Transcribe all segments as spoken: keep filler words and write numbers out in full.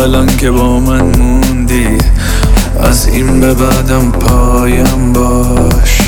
الان که با من موندی، از این به بعدم پایم باش.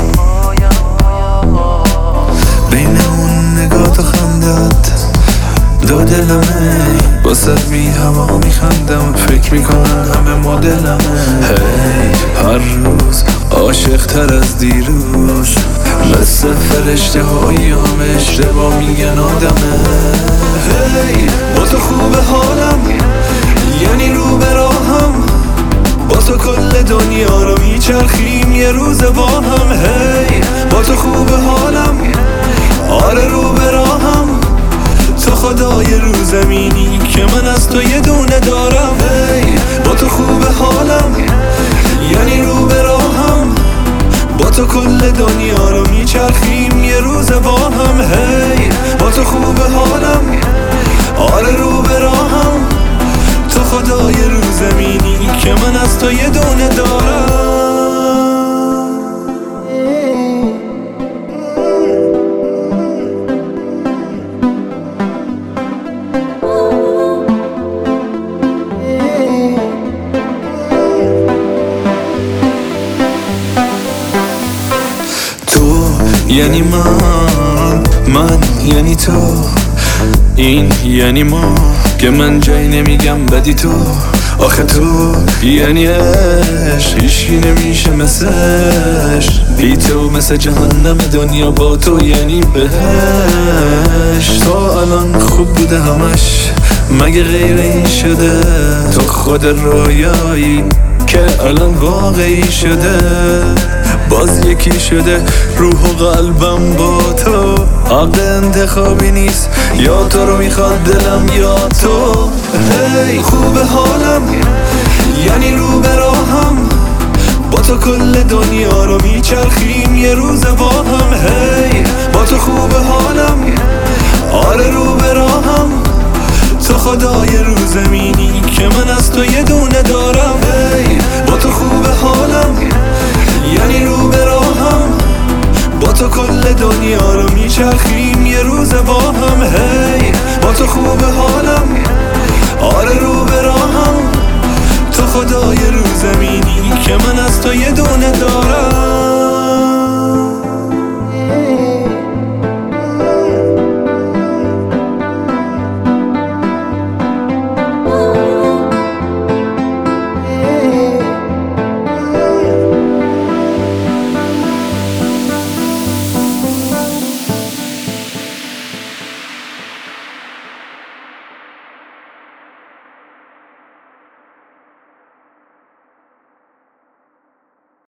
بین اون نگاه و خندت دو دلمه، باسه بی هوا میخندم، فکر میکنم همه مدلمه. هی هر روز عاشق تر از دیروز، مثل فرشته هایی هم اشتباه میگن آدمه. هی با تو خوب حالم، یعنی رو به راهم، با تو کل دنیا رو میچرخیم یه روز با هم. هی با تو خوب حالم، آره رو به راهم، تو خدای رو زمینی که من از تو یه دونه دارم. هی با تو خوب حالم، یعنی رو به راهم، با تو کل دنیا رو میچرخیم یه روز با هم. هی با تو خوب حالم، آره رو به راهم، تو خدای رو زمینی که من از تو یه دونه دارم. یعنی من، من یعنی تو، این یعنی ما، که من جایی نمیگم بدی تو. آخه تو یعنی عشق، هیچی نمیشه مثلش. بی تو مثل جهنم دنیا، با تو یعنی بهش. تا الان خوب بوده همش، مگه غیر این شده؟ تو خود رویایی که الان واقعی شده. باز یکی شده روح و قلبم با تو. حق انتخابی نیست، یا تو رو میخواد دلم یا تو. هی خوب حالم، یعنی رو به راهم، با تو کل دنیا رو میچرخیم یه روز با هم. هی با تو خوب حالم، آره رو به راهم، تو خدای رو زمینی که من از تو یه دونه دارم. هی با تو خوب حالم، یعنی رو به راهم، با تو کل دنیا رو میچرخی